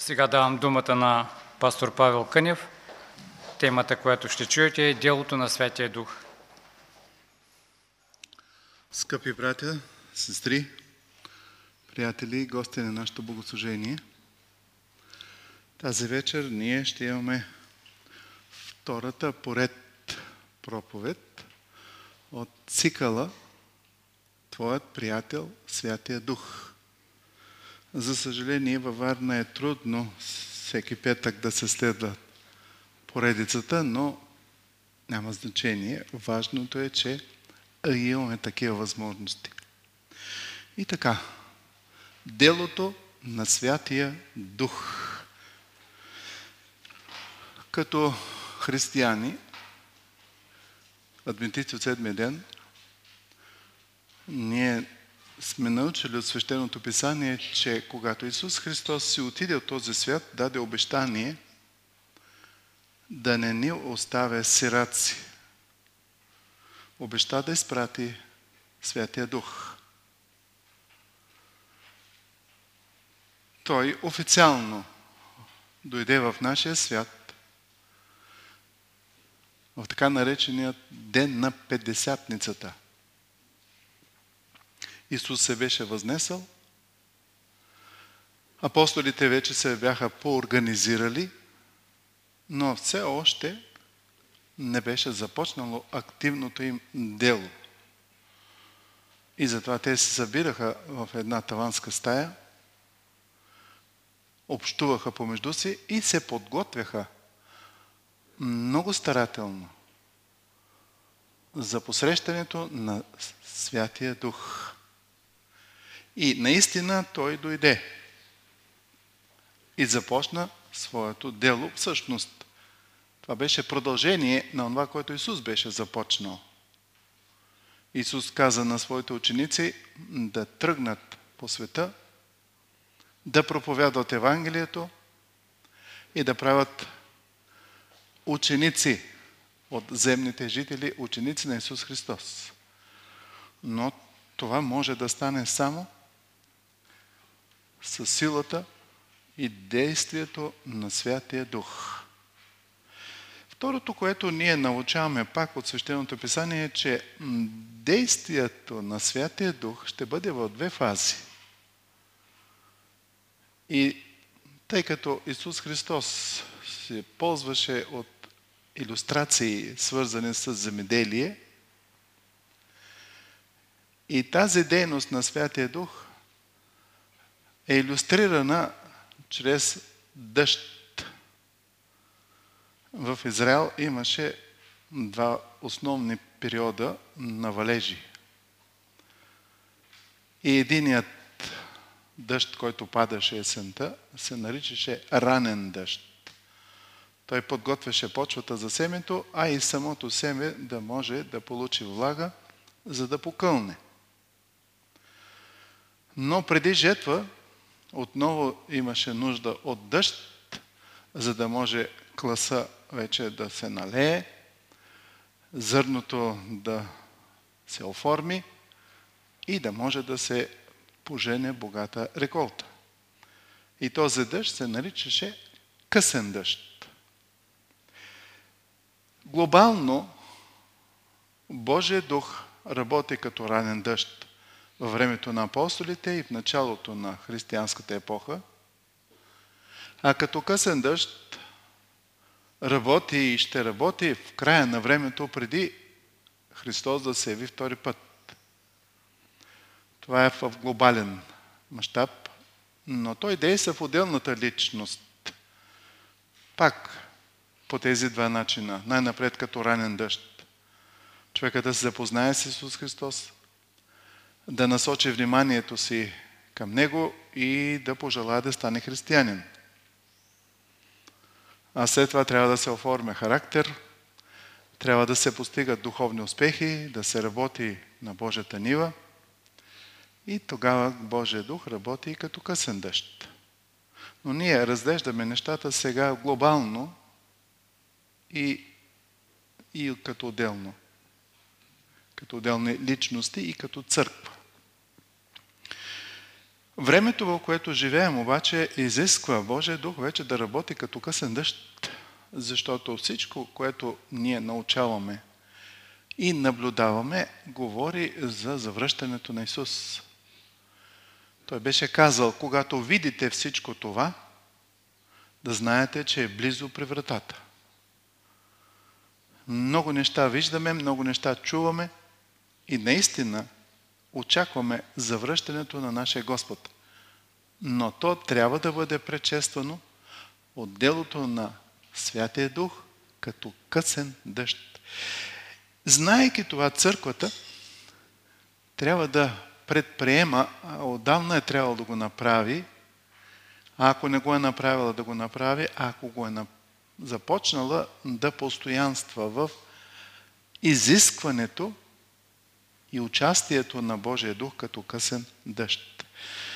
Сега давам думата на пастор Павел Кънев. Темата, която ще чуете, е делото на Святия Дух. Скъпи братя, сестри, приятели и гости на нашето богослужение, тази вечер ние ще имаме втората поред проповед от цикъла Твоят приятел Святия Дух. За съжаление, във Варна е трудно всеки петък да се следва поредицата, но няма значение. Важното е, че имаме такива възможности. И така, делото на Святия Дух. Като християни, адвентисти от седмия ден, ние сме научили от Свещеното писание, че когато Исус Христос си отиде от този свят, даде обещание да не ни оставя сираци. Обеща да изпрати Святия Дух. Той официално дойде в нашия свят в така наречения ден на Петдесятницата. Исус се беше възнесъл, апостолите вече се бяха поорганизирали, но все още не беше започнало активното им дело. И затова те се събираха в една таванска стая, общуваха помежду си и се подготвяха много старателно за посрещането на Святия Дух. И наистина Той дойде и започна своето дело. Всъщност, това беше продължение на това, което Исус беше започнал. Исус каза на своите ученици да тръгнат по света, да проповядват Евангелието и да правят ученици от земните жители, ученици на Исус Христос. Но това може да стане само със силата и действието на Святия Дух. Второто, което ние научаваме пак от Свещеното писание, е, че действието на Святия Дух ще бъде в две фази. И тъй като Исус Христос се ползваше от илюстрации, свързани с земеделие, и тази дейност на Святия Дух е илюстрирана чрез дъжд. В Израел имаше два основни периода на валежи. И единият дъжд, който падаше есента, се наричаше ранен дъжд. Той подготвяше почвата за семето, а и самото семе да може да получи влага, за да покълне. Но преди жетва отново имаше нужда от дъжд, за да може класа вече да се налее, зърното да се оформи и да може да се пожене богата реколта. И този дъжд се наричаше късен дъжд. Глобално Божия дух работи като ранен дъжд във времето на апостолите и в началото на християнската епоха, а като късен дъжд работи и ще работи в края на времето преди Христос да се яви втори път. Това е в глобален мащаб, но той действа в отделната личност. Пак по тези два начина. Най-напред като ранен дъжд. Човекът да се запознае с Исус Христос, да насочи вниманието си към Него и да пожелае да стане християнин. А след това трябва да се оформя характер, трябва да се постигат духовни успехи, да се работи на Божията нива и тогава Божия дух работи и като късен дъжд. Но ние разглеждаме нещата сега глобално и като отделно. Като отделни личности и като църква. Времето, в което живеем, обаче, изисква Божия дух вече да работи като късен дъжд, защото всичко, което ние научаваме и наблюдаваме, говори за завръщането на Исус. Той беше казал, когато видите всичко това, да знаете, че е близо при вратата. Много неща виждаме, много неща чуваме и наистина очакваме завръщането на нашия Господ. Но то трябва да бъде предшествано от делото на Святия Дух като късен дъжд. Знаейки това, църквата трябва да предприема, отдавна е трябвало да го направи, а ако не го е направила, да го направи, а ако го е започнала, да постоянства в изискването и участието на Божия дух като късен дъжд.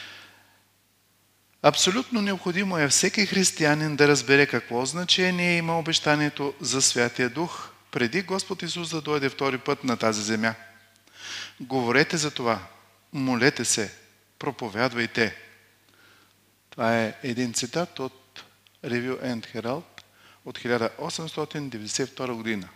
Абсолютно необходимо е всеки християнин да разбере какво значение има обещанието за Святия Дух, преди Господ Исус да дойде втори път на тази земя. Говорете за това, молете се, проповядвайте. Това е един цитат от Review and Herald от 1892 година.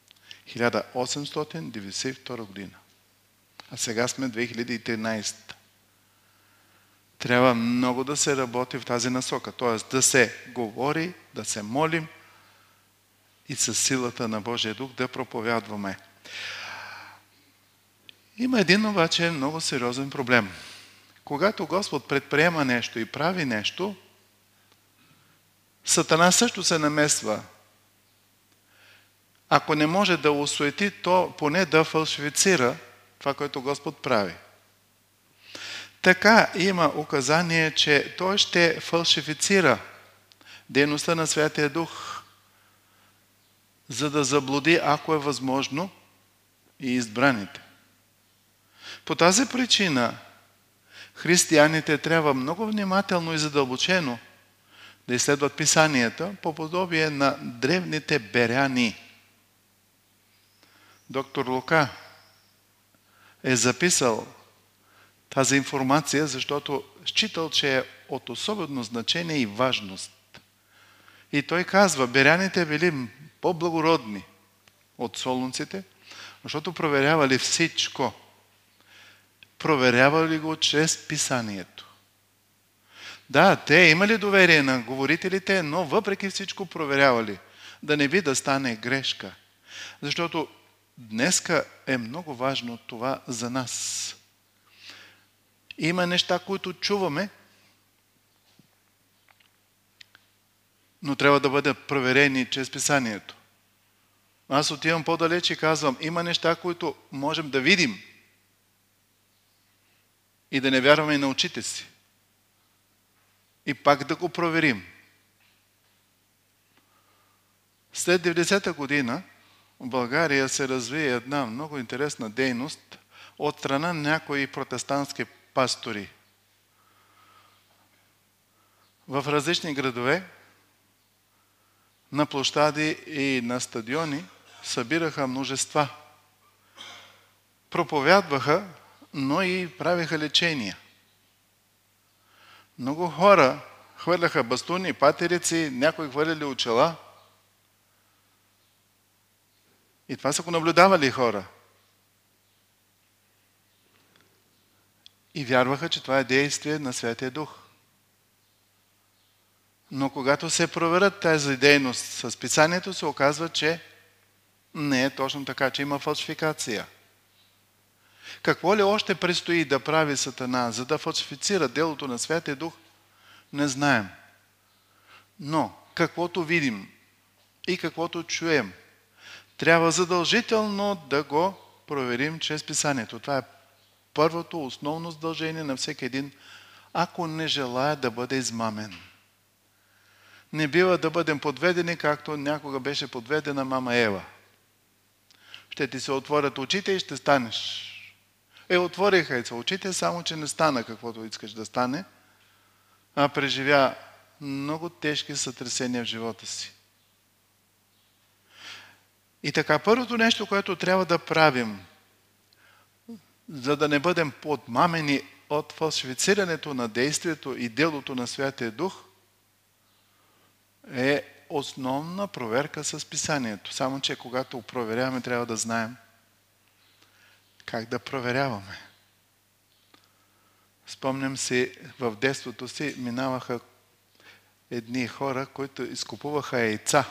1892 година. А сега сме 2013. Трябва много да се работи в тази насока, т.е. да се говори, да се молим и със силата на Божия дух да проповядваме. Има един обаче много сериозен проблем. Когато Господ предприема нещо и прави нещо, Сатана също се намесва. Ако не може да осуети, то поне да фалшифицира това, което Господ прави. Така има указание, че той ще фалшифицира дейността на Святия Дух, за да заблуди, ако е възможно, и избраните. По тази причина християните трябва много внимателно и задълбочено да изследват писанията по подобие на древните беряни. Доктор Лука е записал тази информация, защото считал, че е от особено значение и важност. И той казва, беряните били по-благородни от солунците, защото проверявали всичко. Проверявали го чрез писанието. Да, те имали доверие на говорителите, но въпреки всичко проверявали. Да не би да стане грешка. Защото днеска е много важно това за нас. Има неща, които чуваме, но трябва да бъдат проверени чрез писанието. Аз отивам по-далеч и казвам, има неща, които можем да видим и да не вярваме и на очите си. И пак да го проверим. След 90-та година в България се разви една много интересна дейност от страна на някои протестантски пастори. В различни градове, на площади и на стадиони събираха множества. Проповядваха, но и правиха лечения. Много хора хвърляха бастуни, патерици, някои хвърляли очила. И това са го наблюдавали хора. И вярваха, че това е действие на Святия Дух. Но когато се проверят тази дейност с писанието, се оказва, че не е точно така, че има фалшификация. Какво ли още предстои да прави Сатана, за да фалшифицира делото на Святия Дух, не знаем. Но каквото видим и каквото чуем, трябва задължително да го проверим чрез писанието. Това е първото основно задължение на всеки един, ако не желая да бъде измамен. Не бива да бъдем подведени, както някога беше подведена мама Ева. Ще ти се отворят очите и ще станеш. Отвориха и се очите, само че не стана каквото искаш да стане, а преживя много тежки сътресения в живота си. И така, първото нещо, което трябва да правим, за да не бъдем подмамени от фалшифицирането на действието и делото на Святия Дух е основна проверка с Писанието. Само че когато проверяваме, трябва да знаем как да проверяваме. Спомням си, в детството си минаваха едни хора, които изкупуваха яйца.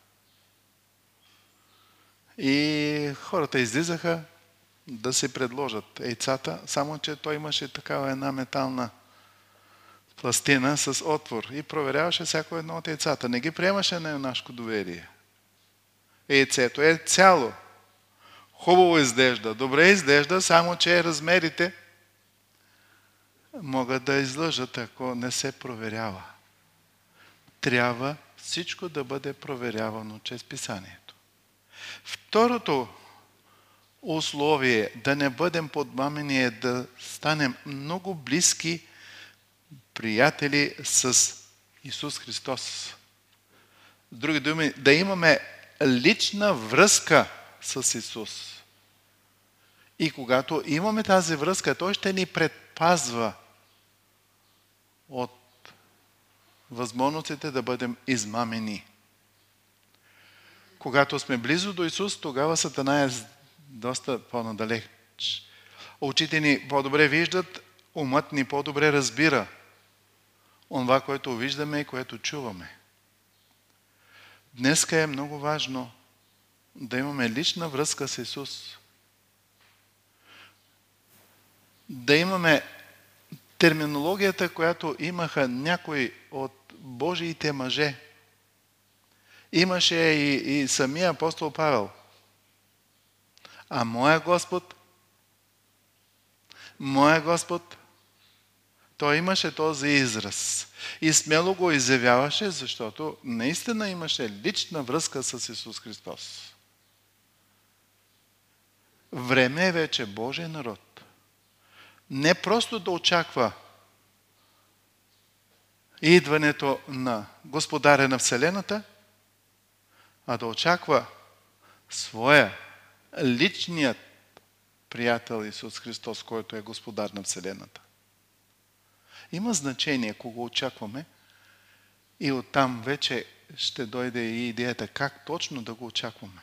И хората излизаха да си предложат яйцата, само че той имаше такава една метална пластина с отвор и проверяваше всяко едно от яйцата. Не ги приемаше на юнашко доверие. Яйцето е цяло. Хубаво изглежда, добре изглежда, само че размерите могат да излъжат, ако не се проверява. Трябва всичко да бъде проверявано чрез Писанието. Второто условие да не бъдем подмамени е да станем много близки приятели с Исус Христос. С други думи, да имаме лична връзка с Исус. И когато имаме тази връзка, Той ще ни предпазва от възможностите да бъдем измамени. Когато сме близо до Исус, тогава Сатана е доста по-надалеч. Очите ни по-добре виждат, умът ни по-добре разбира онова, което виждаме и което чуваме. Днеска е много важно да имаме лична връзка с Исус. Да имаме терминологията, която имаха някои от Божиите мъже. Имаше и самия апостол Павел. А моя Господ, той имаше този израз. И смело го изявяваше, защото наистина имаше лична връзка с Исус Христос. Време е вече Божия народ не просто да очаква идването на Господаря на Вселената, а да очаква своя личният приятел Исус Христос, който е Господар на Вселената. Има значение кого очакваме и оттам вече ще дойде и идеята как точно да го очакваме.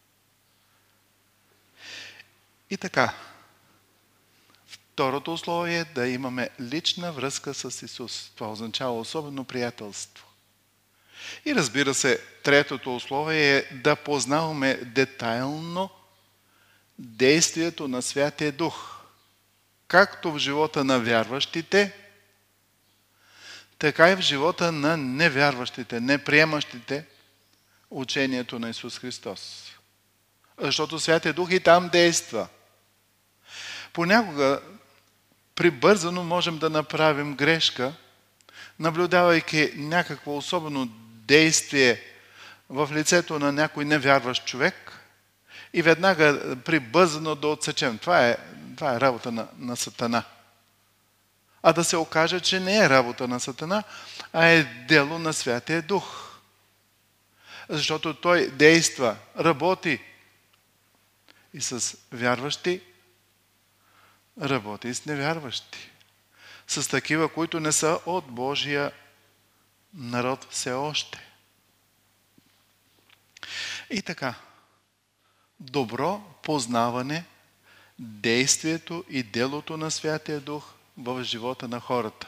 И така, второто условие е да имаме лична връзка с Исус. Това означава особено приятелство. И разбира се, третото условие е да познаваме детайлно действието на Святия Дух, както в живота на вярващите, така и в живота на невярващите, неприемащите учението на Исус Христос. Защото Святия Дух и там действа. Понякога прибързано можем да направим грешка, наблюдавайки някакво особено действие в лицето на някой невярващ човек и веднага прибързано да отсечем. Това е работа на Сатана. А да се окаже, че не е работа на Сатана, а е дело на Святия Дух. Защото той действа, работи и с вярващи, работи и с невярващи. С такива, които не са от Божия народ все още. И така, добро познаване, действието и делото на Святия Дух в живота на хората.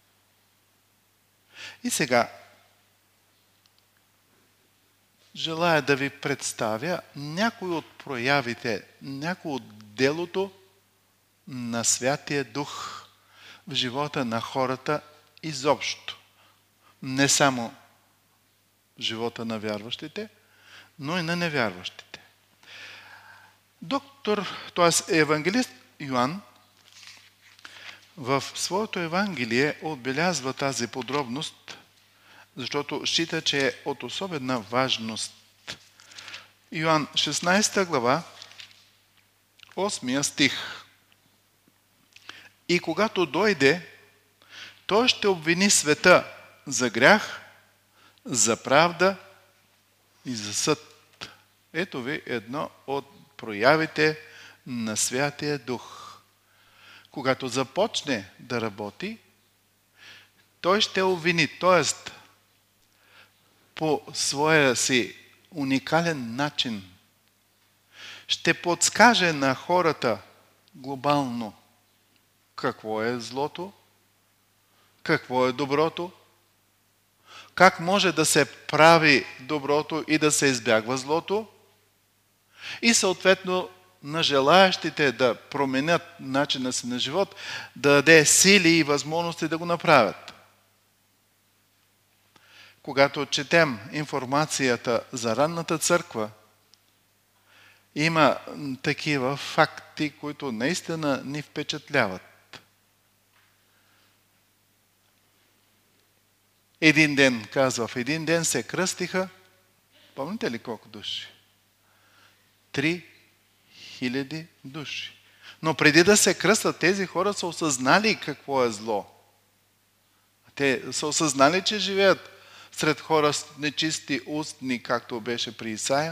И сега, желая да ви представя някои от проявите, някои от делото на Святия Дух в живота на хората изобщо. Не само в живота на вярващите, но и на невярващите. Евангелист Йоан в своето Евангелие отбелязва тази подробност, защото счита, че е от особена важност. Йоан 16 глава, 8 стих. И когато дойде, той ще обвини света за грях, за правда и за съд. Ето ви едно от проявите на Святия Дух. когато започне да работи, той ще обвини, т.е. по своя си уникален начин ще подскаже на хората глобално какво е злото, какво е доброто, как може да се прави доброто и да се избягва злото и съответно на желаящите да променят начина си на живот, да даде сили и възможности да го направят. Когато четем информацията за ранната църква, има такива факти, които наистина ни впечатляват. Един ден, казва, в един ден се кръстиха, помните ли колко души? 3000 души. Но преди да се кръстат, тези хора са осъзнали какво е зло. Те са осъзнали, че живеят сред хора с нечисти устни, както беше при Исаия.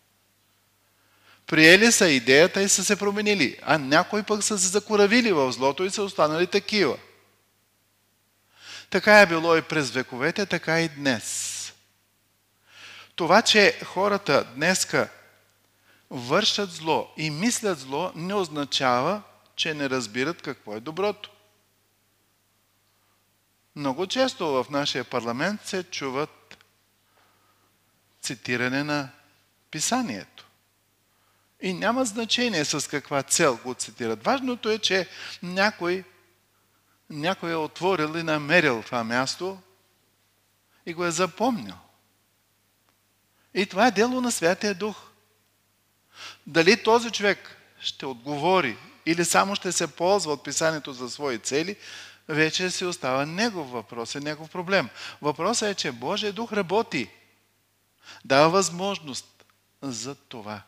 Приели са идеята и са се променили, а някои пък са се закоравили в злото и са останали такива. Така е било и през вековете, така и днес. Това, че хората днеска вършат зло и мислят зло, не означава, че не разбират какво е доброто. Много често в нашия парламент се чуват цитиране на писанието. И няма значение с каква цел го цитират. Важното е, че някой е отворил и намерил това място и го е запомнил. И това е дело на Святия Дух. Дали този човек ще отговори или само ще се ползва от писанието за свои цели, вече си остава негов въпрос, негов проблем. Въпросът е, че Божия Дух работи. Дава възможност за това.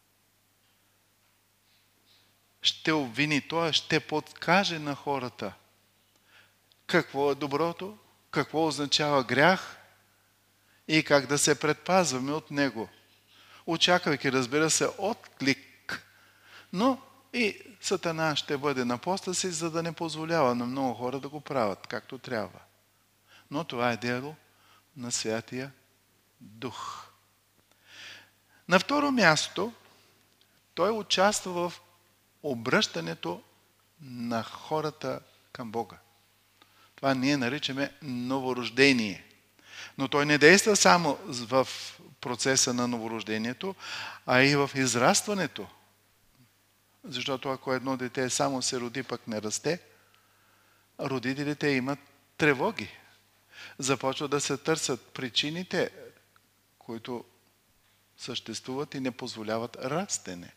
Ще обвини, т.е. ще подкаже на хората какво е доброто, какво означава грях и как да се предпазваме от него. Очаквайки, разбира се, отклик. Но и Сатана ще бъде на поста си, за да не позволява на много хора да го правят както трябва. Но това е дело на Святия Дух. На второ място, той участва в обръщането на хората към Бога. Това ние наричаме новорождение. Но той не действа само в процеса на новорождението, а и в израстването. Защото ако едно дете само се роди, пък не расте, родителите имат тревоги. Започват да се търсят причините, които съществуват и не позволяват растене.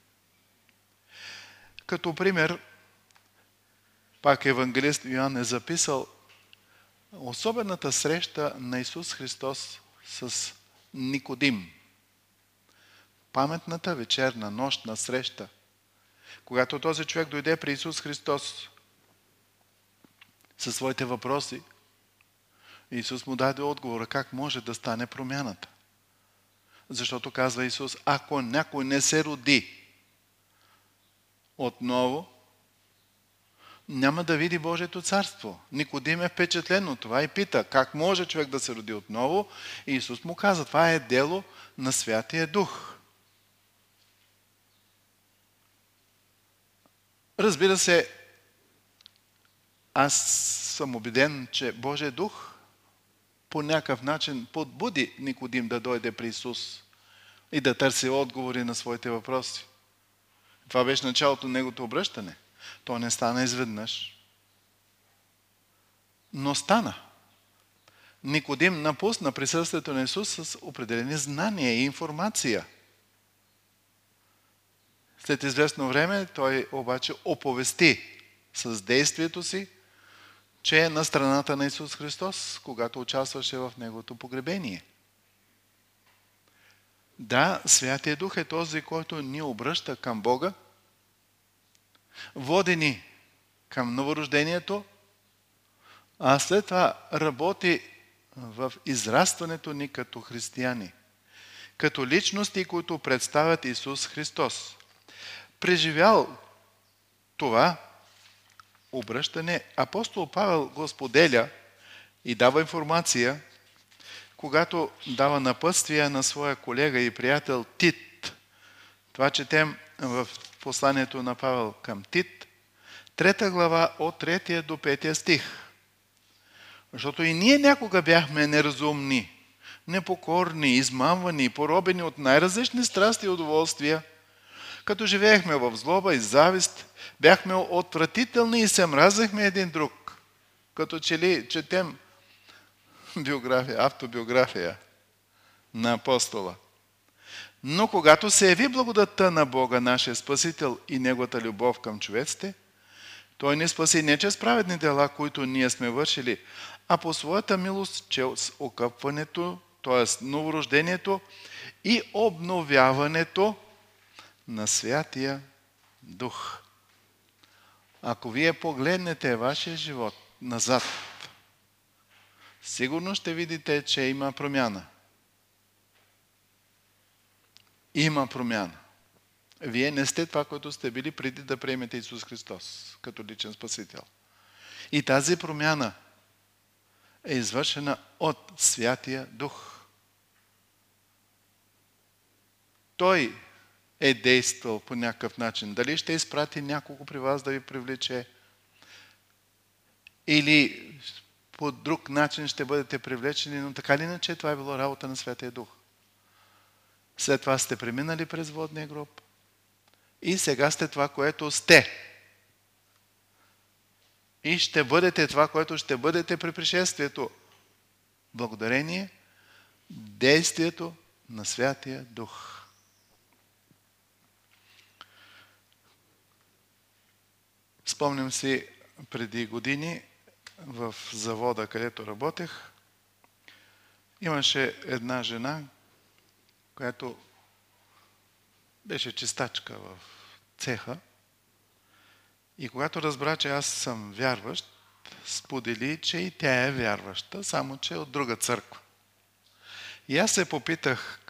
Като пример, пак евангелист Йоан е записал особената среща на Исус Христос с Никодим. Паметната вечерна, нощна среща, когато този човек дойде при Исус Христос със своите въпроси, Исус му даде отговора как може да стане промяната. Защото казва Исус, ако някой не се роди отново, няма да види Божието царство. Никодим е впечатлен от това и пита, как може човек да се роди отново? И Исус му каза, това е дело на Святия Дух. Разбира се, аз съм убеден, че Божия Дух по някакъв начин подбуди Никодим да дойде при Исус и да търси отговори на своите въпроси. Това беше началото на неговото обръщане. То не стана изведнъж, но стана. Никодим напусна присъствието на Исус с определени знания и информация. След известно време той обаче оповести с действието си, че е на страната на Исус Христос, когато участваше в Неговото погребение. Да, Святия Дух е този, който ни обръща към Бога, води ни към новорождението, а след това работи в израстването ни като християни, като личности, които представят Исус Христос. Преживял това, обръщане. Апостол Павел го споделя и дава информация, когато дава напътствия на своя колега и приятел Тит. Това четем в посланието на Павел към Тит, 3 глава от 3 до 5 стих. Защото и ние някога бяхме неразумни, непокорни, измамвани, поробени от най-различни страсти и удоволствия, като живеехме в злоба и завист, бяхме отвратителни и се мразехме един друг. Като че ли четем автобиография на апостола. Но когато се яви благодатта на Бога, нашия Спасител и Неговата любов към човеците, Той ни спаси не чрез праведни дела, които ние сме вършили, а по своята милост, чрез окъпването, т.е. новорождението и обновяването на Святия Дух. Ако вие погледнете вашия живот назад, сигурно ще видите, че има промяна. Има промяна. Вие не сте това, което сте били преди да приемете Исус Христос като личен Спасител. И тази промяна е извършена от Святия Дух. Той е действал по някакъв начин. Дали ще изпрати няколко при вас да ви привлече, или по друг начин ще бъдете привлечени, но така или иначе това е било работа на Святия Дух. След това сте преминали през водния гроб и сега сте това, което сте. И ще бъдете това, което ще бъдете при пришествието. Благодарение действието на Святия Дух. Спомням си преди години в завода, където работех, имаше една жена, която беше чистачка в цеха, и когато разбра, че аз съм вярващ, сподели, че и тя е вярваща, само че от друга църква. И аз се попитах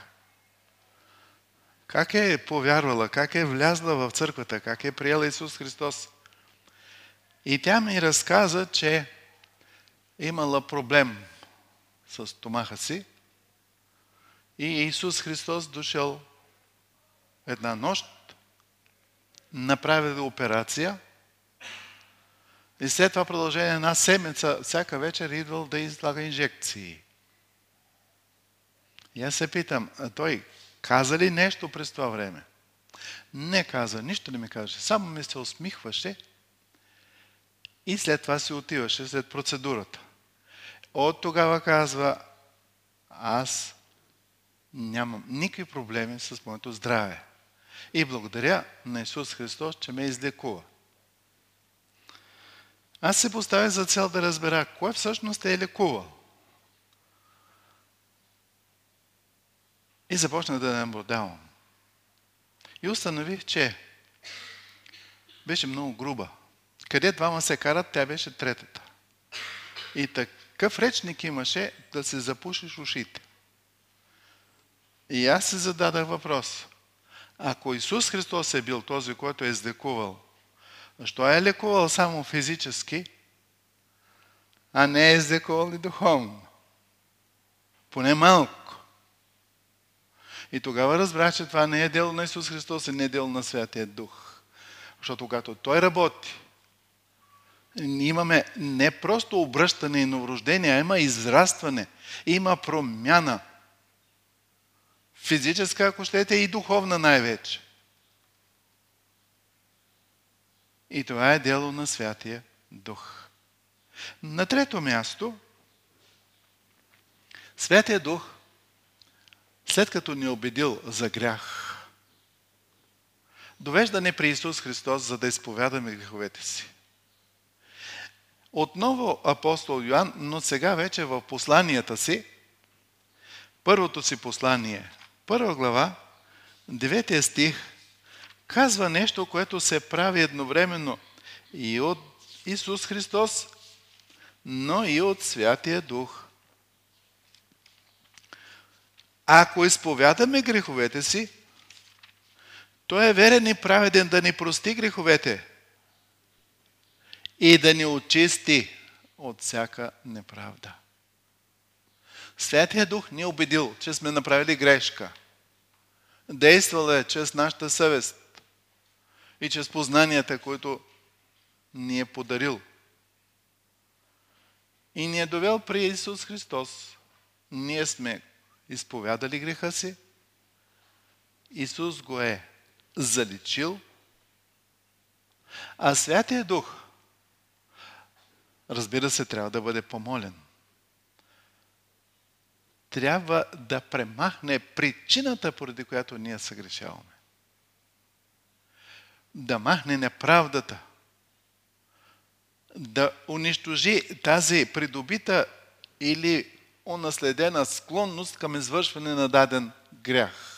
как е повярвала, как е влязла в църквата, как е приела Исус Христос. И тя ми разказа, че имала проблем с стомаха си и Исус Христос дошъл една нощ, направил операция и след това продължение една седмица всяка вечер идвал да излага инжекции. И аз се питам, а той каза ли нещо през това време? Не каза, нищо не ми каже. Само ми се усмихваше и след това си отиваше след процедурата. От тогава казва, аз нямам никакви проблеми с моето здраве. И благодаря на Исус Христос, че ме излекува. Аз се поставя за цел да разбера, кой всъщност е лекувал. И започна да наблюдавам. И установих, че беше много груба. Къде двама се карат, тя беше третата. И такъв речник имаше да се запушиш ушите. И аз се зададах въпрос. Ако Исус Христос е бил този, който е излекувал, защо е лекувал само физически, а не е излекувал и духовно? Поне малко. И тогава разбрах, че това не е дело на Исус Христос и не е дело на Святия Дух. Защото когато Той работи, имаме не просто обръщане и новорождение, а има израстване, има промяна. Физическа, ако щете, и духовна най-вече. И това е дело на Святия Дух. На трето място, Святия Дух, след като ни убедил за грях, довежда ни при Исус Христос, за да изповядаме греховете си. Отново апостол Йоан, но сега вече в посланията си, първото си послание, 1 глава, 9 стих, казва нещо, което се прави едновременно и от Исус Христос, но и от Святия Дух. Ако изповядаме греховете си, Той е верен и праведен да ни прости греховете и да ни очисти от всяка неправда. Святия Дух ни е убедил, че сме направили грешка. Действал е чрез нашата съвест и чрез познанията, които ни е подарил. И ни е довел при Исус Христос. Ние сме изповядали греха си. Исус го е заличил. А Святия Дух, разбира се, трябва да бъде помолен. Трябва да премахне причината, поради която ние съгрешаваме. Да махне неправдата. Да унищожи тази придобита или унаследена склонност към извършване на даден грях.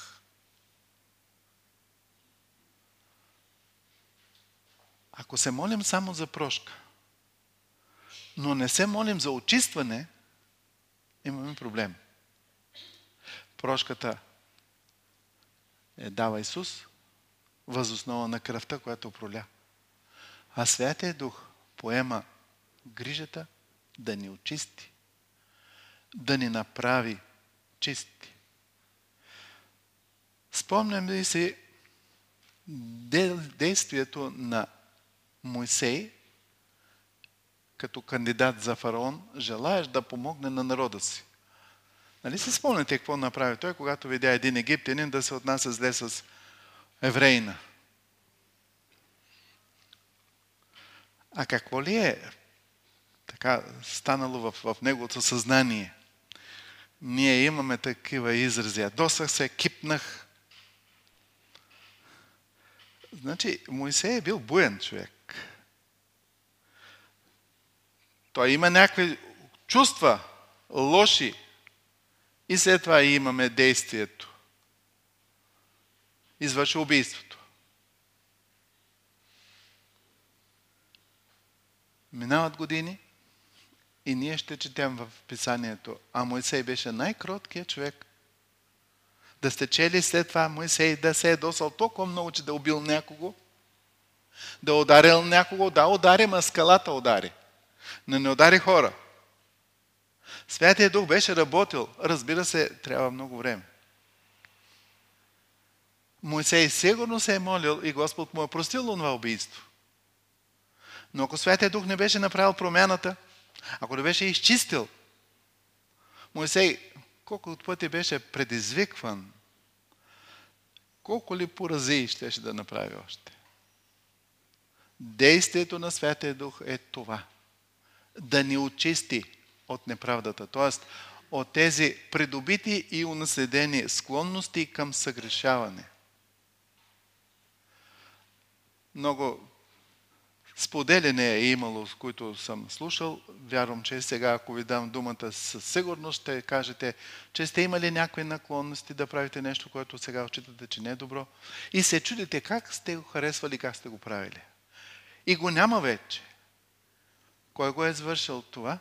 Ако се молим само за прошка, но не се молим за очистване, имаме проблем. Прошката дава Исус въз основа на кръвта, която проля. А Святия Дух поема грижата да ни очисти, да ни направи чисти. Спомням ли си действието на Мойсей като кандидат за фараон, желаеш да помогне на народа си. Нали си спомняте какво направи той, когато видя един египтянин да се отнася зле с евреина? А какво ли е така станало в неговото съзнание? Ние имаме такива изрази. Ядосах се, кипнах. Значи, Мойсей е бил буен човек. Той има някакви чувства, лоши. И след това имаме действието. Извърши убийството. Минават години и ние ще четем в писанието. А Мойсей беше най-кроткият човек. Да сте чели след това Мойсей да се е досал толкова много, че да убил някого. Да ударил някого. Да, удари, ма скалата удари. Но не удари хора. Святия Дух беше работил. Разбира се, трябва много време. Мойсей сигурно се е молил и Господ му е простил това убийство. Но ако Святия Дух не беше направил промяната, ако не беше изчистил, Мойсей колко от пъти беше предизвикван, колко ли поразии щеше да направи още. Действието на Святия Дух е това. Да ни очисти от неправдата, т.е. от тези придобити и унаследени склонности към съгрешаване. Много споделяне е имало, с които съм слушал. Вярвам, че сега, ако ви дам думата, със сигурност ще кажете, че сте имали някакви наклонности да правите нещо, което сега отчитате, че не е добро. И се чудите как сте го харесвали, как сте го правили. И го няма вече. Кой го е извършил това?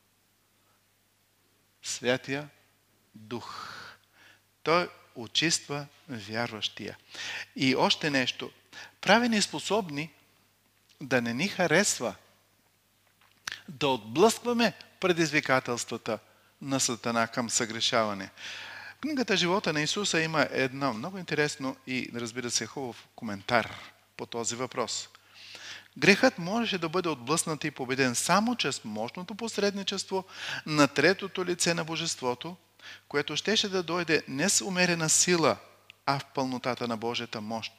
Святия Дух. Той очиства вярващия. И още нещо. Прави ни способни да не ни харесва да отблъскваме предизвикателствата на Сатана към съгрешаване. В книгата Живота на Исуса има едно много интересно и, разбира се, хубав коментар по този въпрос. Грехът можеше да бъде отблъснат и победен само чрез мощното посредничество на третото лице на Божеството, което щеше да дойде не с умерена сила, а в пълнотата на Божията мощ.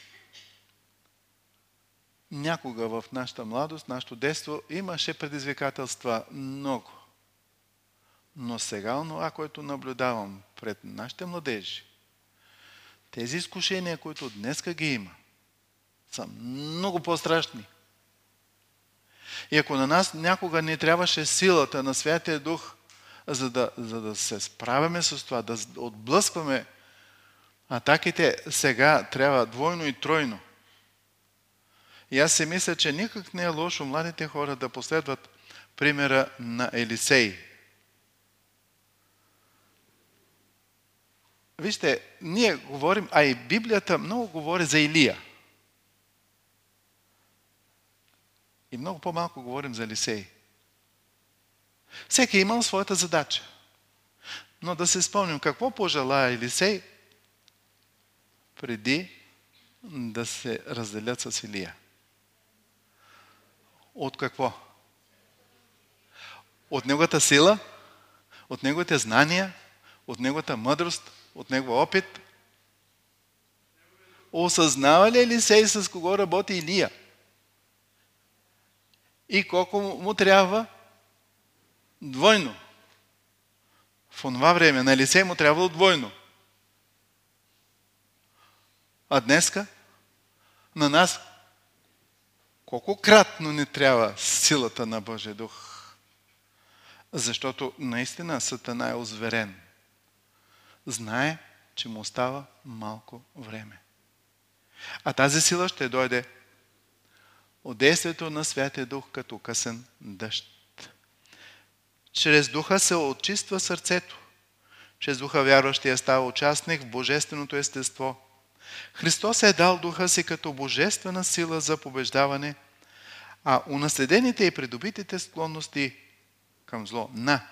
Някога в нашата младост, нашето детство имаше предизвикателства много. Но сега онова, което наблюдавам пред нашите младежи, тези изкушения, които днеска ги има, са много по-страшни. И ако на нас някога не трябваше силата на Святия Дух, за да се справяме с това, да отблъскваме атаките, сега трябва двойно и тройно. И аз си мисля, че никак не е лошо младите хора да последват примера на Елисей. Вижте, ние говорим, а и Библията много говори за Илия. И много по-малко говорим за Елисей. Всеки е имал своята задача. Но да се спомним какво пожелая Елисей преди да се разделят с Илия. От какво? От неговата сила, от неговите знания, от неговата мъдрост, от неговия опит. Осъзнава ли Елисей с кого работи Илия? И колко му трябва? Двойно. В онова време на Елисей му трябвало двойно. А днеска на нас колко кратно ни трябва силата на Божия дух. Защото наистина Сатана е озверен. Знае, че му остава малко време. А тази сила ще дойде от действието на Святия Дух като късен дъжд. Чрез Духа се очиства сърцето. Чрез Духа вярващия става участник в божественото естество. Христос е дал Духа си като божествена сила за побеждаване, а унаследените и придобитите склонности към зло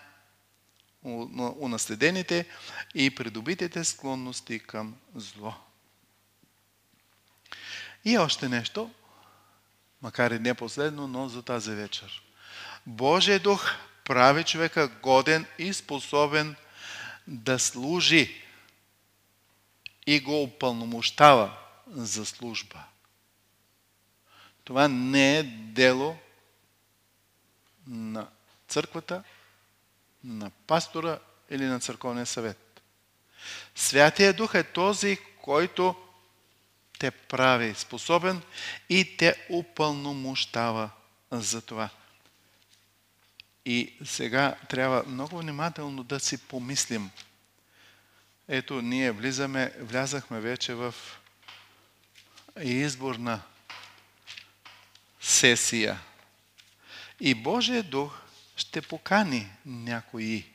унаследените и придобитите склонности към зло. И още нещо, макар и не последно, но за тази вечер. Божия дух прави човека годен и способен да служи и го упълномощава за служба. Това не е дело на църквата, на пастора или на църковния съвет. Святия Дух е този, който те прави способен и те упълномощава за това. И сега трябва много внимателно да си помислим. Ето, ние влязахме вече в изборна сесия. И Божия дух ще покани някои.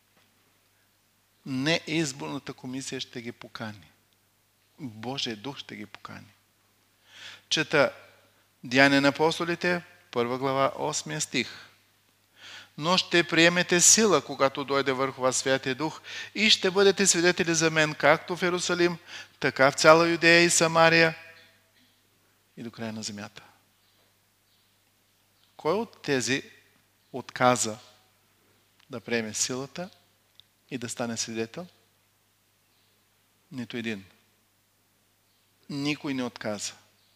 Не изборната комисия ще ги покани. Божия дух ще ги покани. Чета Деяния на апостолите, 1 глава, 8 стих. Но ще приемете сила, когато дойде върху вас Святия Дух и ще бъдете свидетели за мен, както в Иерусалим, така в цяла Юдея и Самария и до края на земята. Кой от тези отказа да приеме силата и да стане свидетел? Нито един. Никой не отказа.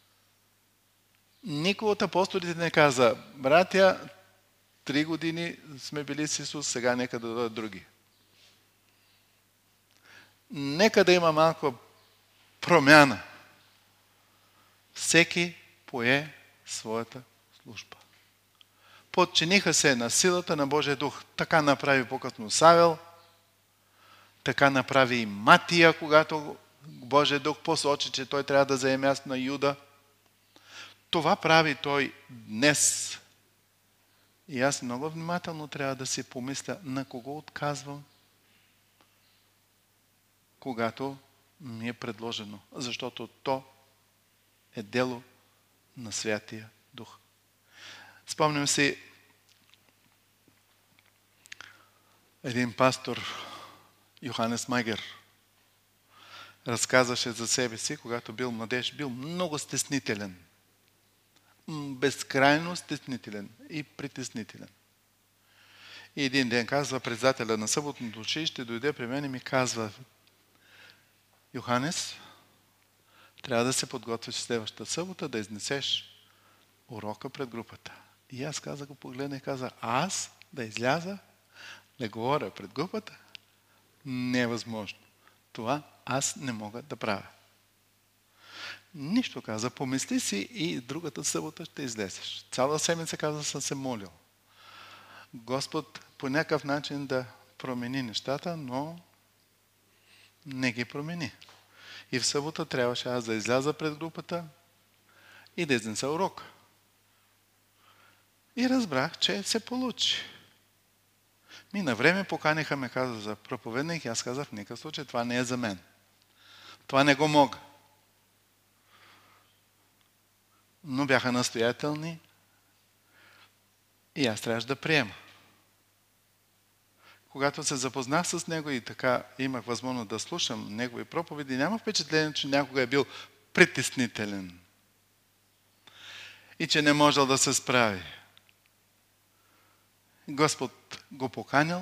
Никой от апостолите не каза: братя, 3 години сме били с Исус, сега нека да дойдат други. Нека да има малко промяна. Всеки пое своята служба. Подчиниха се на силата на Божия дух. Така направи по-късно Савел, така направи и Матия, когато Божия дух посочи, че той трябва да заеме място на Юда. Това прави той днес. И аз много внимателно трябва да си помисля на кого отказвам, когато ми е предложено. Защото то е дело на Святия Дух. Спомням си един пастор, Йоханес Майгер, разказваше за себе си, когато бил младеж, бил много стеснителен. Безкрайно стеснителен и притеснителен. И един ден казва председателя на съботното училище, дойде при мен и ми казва: Йоханес, трябва да се подготвиш следващата събота да изнесеш урока пред групата. И аз каза, го погледна и каза: аз да изляза, да говоря пред групата? Не е възможно. Това аз не мога да правя. Нищо, каза, помисли си и другата събота ще излезеш. Цяла седмица, каза, съм се молил. Господ по някакъв начин да промени нещата, но не ги промени. И в събота трябваше аз да изляза пред групата и да изнеса урок. И разбрах, че се получи. Мина време, поканиха ме, каза, за проповедник и аз казах: в никакъв случай това не е за мен. Това не го мога. Но бяха настоятелни И аз трябваше да приема. Когато се запознах с него и така имах възможност да слушам негови проповеди, няма впечатление, че някога е бил притеснителен и че не можел да се справи. Господ го поканял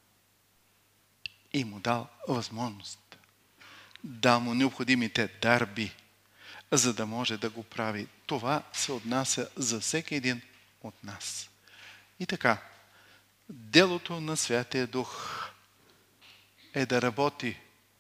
и му дал възможност. Дал му необходимите дарби, за да може да го прави. Това се отнася за всеки един от нас. И така, делото на Святия Дух е да работи,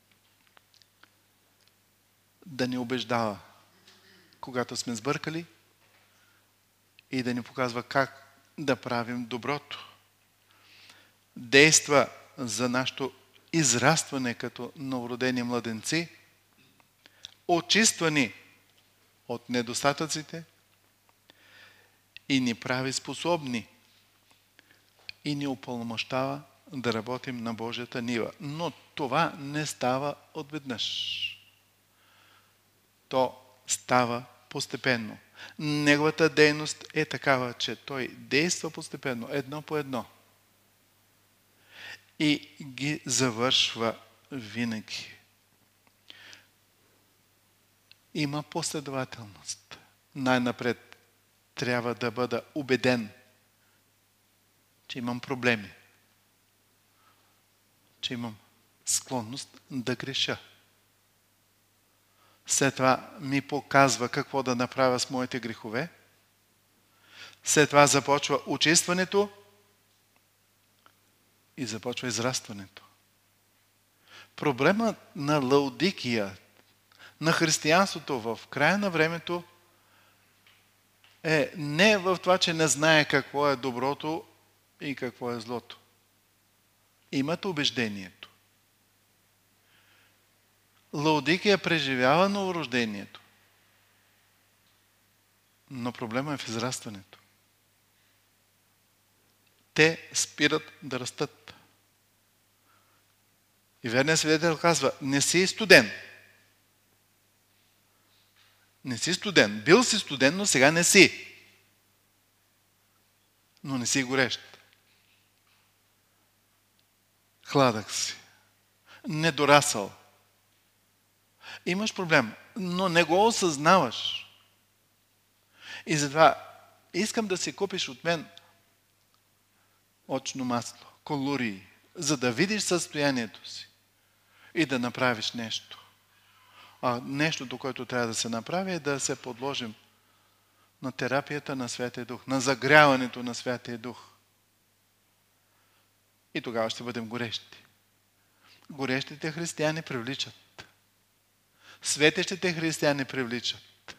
да ни убеждава, когато сме сбъркали, и да ни показва как да правим доброто. Действа за нашето израстване като новородени младенци, очиства ни от недостатъците и ни прави способни и ни упълномощава да работим на Божията нива. Но това не става отведнъж. То става постепенно. Неговата дейност е такава, че той действа постепенно, едно по едно. И ги завършва винаги. Има последователност. Най-напред трябва да бъда убеден, че имам проблеми, че имам склонност да греша. След това ми показва какво да направя с моите грехове. След това започва очистването и започва израстването. Проблемът на Лаодикия, на християнството в края на времето е не в това, че не знае какво е доброто и какво е злото. Имат убеждението. Лаодикия преживява новорождението. Но проблема е в израстването. Те спират да растат. И верният свидетел казва, не си студен. Не си студен. Бил си студен, но сега не си. Но не си горещ. Хладък си. Недорасъл. Имаш проблем, но не го осъзнаваш. И затова искам да си купиш от мен очно масло, калории, за да видиш състоянието си и да направиш нещо. А нещото, което трябва да се направи, е да се подложим на терапията на Святия Дух, на загряването на Святия Дух. И тогава ще бъдем горещи. Горещите християни привличат. Светещите християни привличат.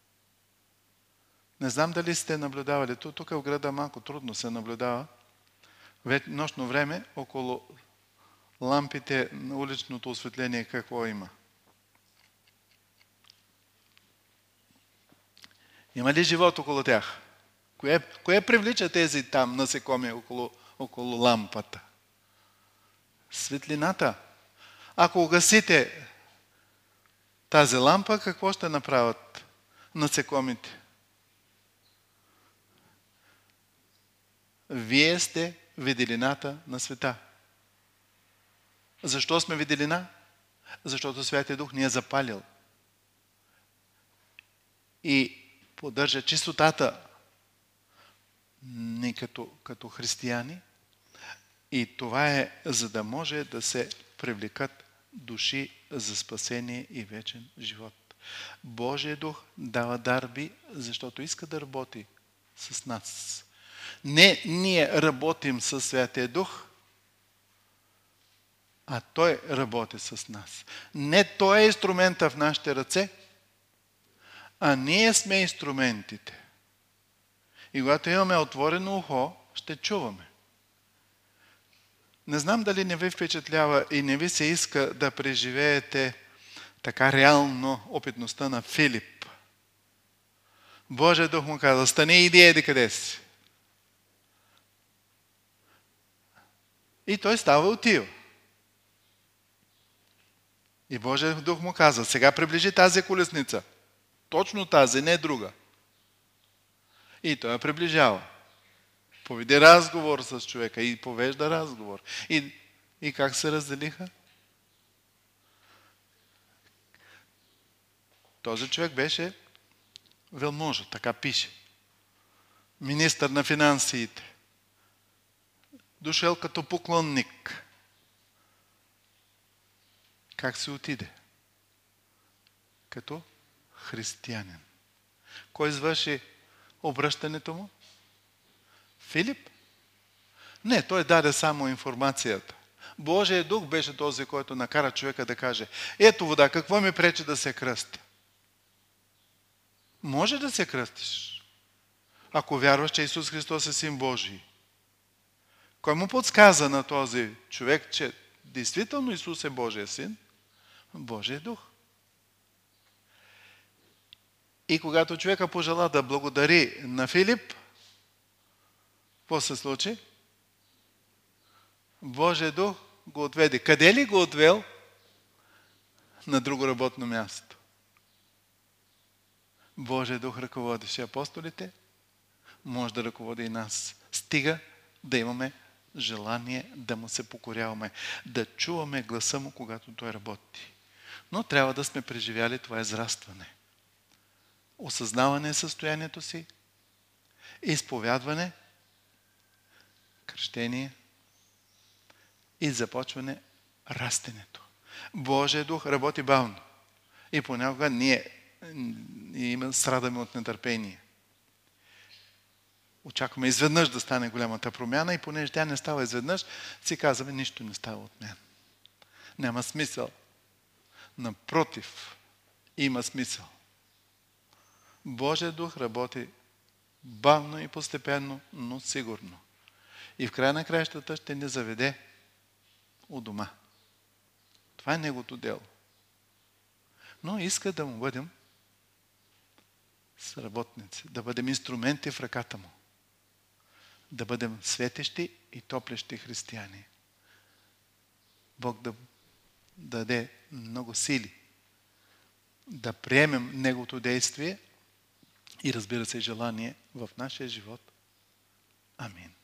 Не знам дали сте наблюдавали. Тук в града малко трудно се наблюдава. Нощно време около лампите на уличното осветление какво има? Има ли живот около тях? Кое привлича тези там насекоми около лампата? Светлината. Ако угасите тази лампа, какво ще направят насекомите? Вие сте виделината на света. Защо сме виделина? Защото Святия Дух ни е запалил. И поддържа чистотата ни като християни. И това е за да може да се привлекат души за спасение и вечен живот. Божия Дух дава дарби, защото иска да работи с нас. Не ние работим с Святия Дух, а Той работи с нас. Не Той е инструмента в нашите ръце, а ние сме инструментите. И когато имаме отворено ухо, ще чуваме. Не знам дали не ви впечатлява и не ви се иска да преживеете така реално опитността на Филип. Божия Дух му каза, стани и иди еди къде си. И той става и отива. И Божия Дух му каза, сега приближи тази колесница. Точно тази, не друга. И той я приближава. поведе разговор с човека и повежда разговор. И как се разделиха? Този човек беше велможа, така пише. Министър на финансите. Дошъл като поклонник. Как се отиде? Като християнин. Кой извърши обръщането му? Филип? Не, той даде само информацията. Божия дух беше този, който накара човека да каже: ето вода, какво ми пречи да се кръстя? Може да се кръстиш, ако вярваш, че Исус Христос е Син Божий. Кой му подсказа на този човек, че действително Исус е Божия Син? Божия дух. И когато човека пожела да благодари на Филип, какво се случи? Божия дух го отведе. Къде ли го отвел? На друго работно място. Божия дух ръководеше апостолите, може да ръководи и нас. Стига да имаме желание да му се покоряваме, да чуваме гласа му, когато той работи. Но трябва да сме преживяли това израстване. Осъзнаване състоянието си, изповядване, кръщение и започване растенето. Божия дух работи бавно. И понякога ние страдаме от нетърпение. Очакваме изведнъж да стане голямата промяна и понеже тя не става изведнъж, си казваме: нищо не става от мен. Няма смисъл. Напротив, има смисъл. Божия дух работи бавно и постепенно, но сигурно. И в края на краищата ще ни заведе у дома. Това е неговото дело. Но иска да му бъдем съработници, да бъдем инструменти в ръката му. Да бъдем светещи и топлещи християни. Бог да даде много сили да приемем неговото действие и, разбира се, желание в нашия живот. Амин.